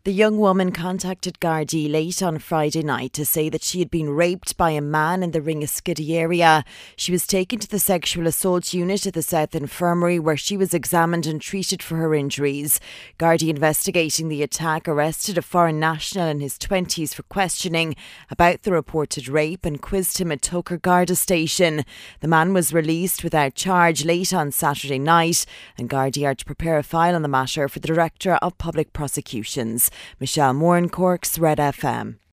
The young woman contacted Gardaí late on Friday night to say that she had been raped by a man in the Ringaskiddy area. She was taken to the sexual assault unit at the South Infirmary where she was examined and treated for her injuries. Gardaí investigating the attack arrested a foreign national in his 20s for questioning about the reported rape and quizzed him at Toker Garda station. The man was released without charge late on Saturday night, and Gardaí are to prepare a file on the matter for the Director of Public Prosecutions. Michelle Moore in Cork's Red FM.